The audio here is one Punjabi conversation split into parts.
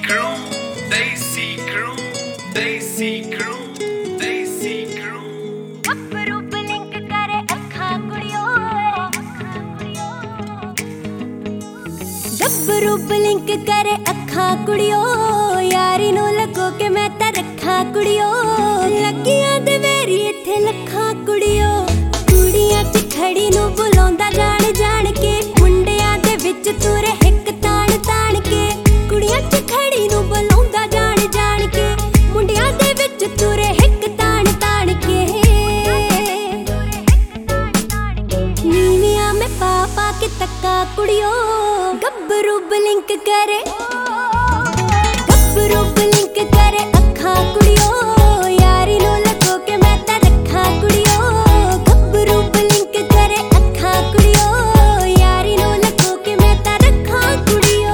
crew, Desi crew, Desi crew, Desi crew. ਗੱਭਰੂ ਬਲਿੰਕ ਕਰੇ ਅੱਖਾਂ ਕੁੜੀਓ, ਗੱਭਰੂ ਬਲਿੰਕ ਕਰੇ ਅੱਖਾਂ ਕੁੜੀਓ, ਯਾਰੀ ਨੂੰ ਲੱਗੋ ਕਿ ਮੈਂ ਤਾਂ ਰੱਖਾਂ ਕੁੜੀਓ, ਲੱਗੀਆਂ ਦੇ ਵੇਰੀ ਇੱਥੇ ਲੱਖਾਂ ਕੁੜੀਓ, ਕੁੜੀਆਂ 'ਚ ਖੜੀ ਨੂੰ ਬੁਲਾਉਂਦਾ ਜਾਣ ਜਾਣ ਕੇ, ਮੁੰਡਿਆਂ ਦੇ ਵਿੱਚ ਤੁਰੇ ਹਿੱਕ ਤਾਣ ਤਾਣ ਕੇ, ਕੁੜੀਆਂ 'ਚ ਖੜੀ ਨੂੰ ਬੁਲਾਉਂਦਾ ਜਾਣ ਜਾਣ ਕੇ, ਮੁੰਡਿਆਂ ਦੇ ਵਿੱਚ ਤੁਰੇ ਹਿੱਕ ਤਾਣ ਤਾਣ ਕੇ, ਨੀਵੀਆਂ ਮੈਂ ਪਾ ਪਾ ਕੇ ਤੱਕਾ ਕੁੜੀਓ, ਗੱਭਰੂ ਬਲਿੰਕ ਕਰੇ, ਗੱਭਰੂ ਬਲਿੰਕ ਕਰੇ ਅੱਖਾਂ ਕੁੜੀਓ, ਯਾਰੀ ਨੂੰ ਲੱਗੋ ਕਿ ਮੈਂ ਤਾਂ ਰੱਖਾਂ ਕੁੜੀਓ, ਗੱਭਰੂ ਬਲਿੰਕ ਕਰੇ ਅੱਖਾਂ ਕੁੜੀਓ, ਯਾਰੀ ਨੂੰ ਲੱਗੋ ਕਿ ਮੈਂ ਤਾਂ ਰੱਖਾਂ ਕੁੜੀਓ।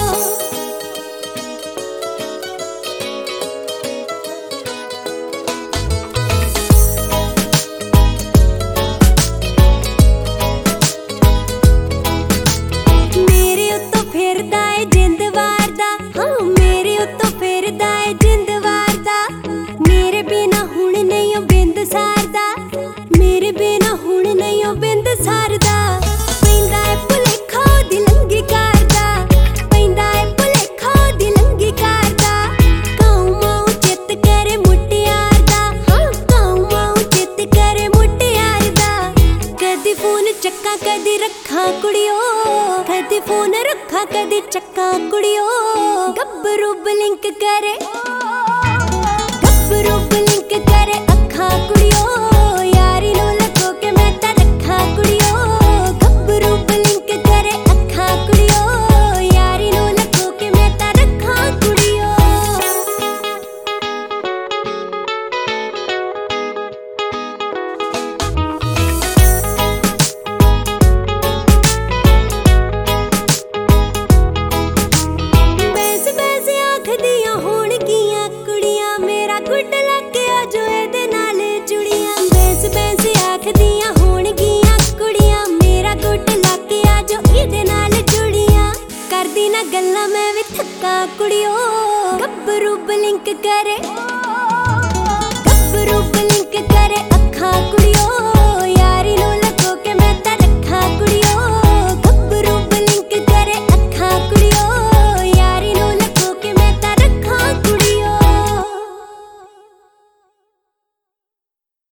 ਮੇਰੇ ਉੱਤੋਂ ਫਿਰਦਾ ਏ ਜਿੰਦ ਵਾਰਦਾ, ਹਾਂ ਮੇਰੇ ਉੱਤੋਂ ਫਿਰਦਾ ਏ ਜਿੰਦ ਵਾਰਦਾ, ਮੇਰੇ ਬਿਨਾ ਹੁਣ ਨਹੀਂ ਉਹ ਬਿੰਦ ਸਾਰਦਾ, ਮੇਰੇ ਬਿਨਾ ਹੁਣ ਨਹੀਂ ਉਹ ਬਿੰਦ ਸਾਰਦਾ, ਪੈਂਦਾ ਏ ਭੁਲੇਖਾ ਉਹਦੀ ਲੰਗੀ ਕਰਦਾ, ਪੈਂਦਾ ਏ ਭੁਲੇਖਾ ਉਹਦੀ ਲੰਗੀ ਕਰਦਾ, ਕਾਊ ਮਾਊ ਚਿੱਤ ਕਰੇ ਮੁਟਿਆਰ ਦਾ, ਹਾਂ ਕਾਊ ਮਾਊ ਚਿੱਤ ਕਰੇ ਮੁਟਿਆਰ ਦਾ, ਕਦੀ ਫੋਨ ਚੱਕਾਂ ਕਦੀ ਰੱਖਾਂ ਕੁੜੀਓ, ਕਦੀ ਫੋਨ ਰੱਖਾਂ ਕਦੀ ਚੱਕਾਂ ਕੁੜੀਓ, ਗੱਭਰੂ ਬਲਿੰਕ ਕਰੇ, ਗੱਭਰੂ ਬਲਿੰਕ ਕਰੇ ਅੱਖਾਂ ਕੁੜੀਓ।